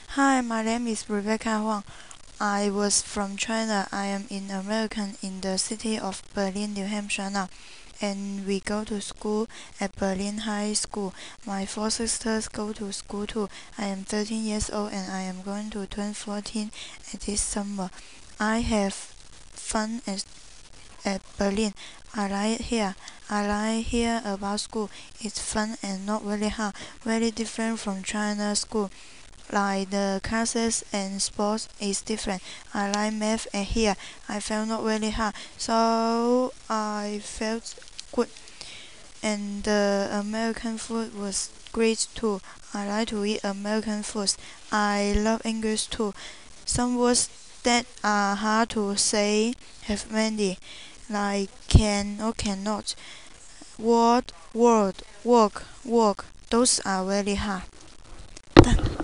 Hi, my name is Rebecca Huang. I was from China. I am in American in the city of Berlin, New Hampshire now. And we go to school at Berlin High School. My four sisters go to school too. I am 13 years old and I am going to turn 14 at this summer. I have fun at Berlin. I like here. I like here about school. It's fun and not very hard. Very different from China school. Like the classes and sports is different. I like math and here I felt not very hard, so I felt good. And the American food was great too. I like to eat American foods. I love English too. Some words that are hard to say have many, like can or cannot. Word, work. Those are very hard.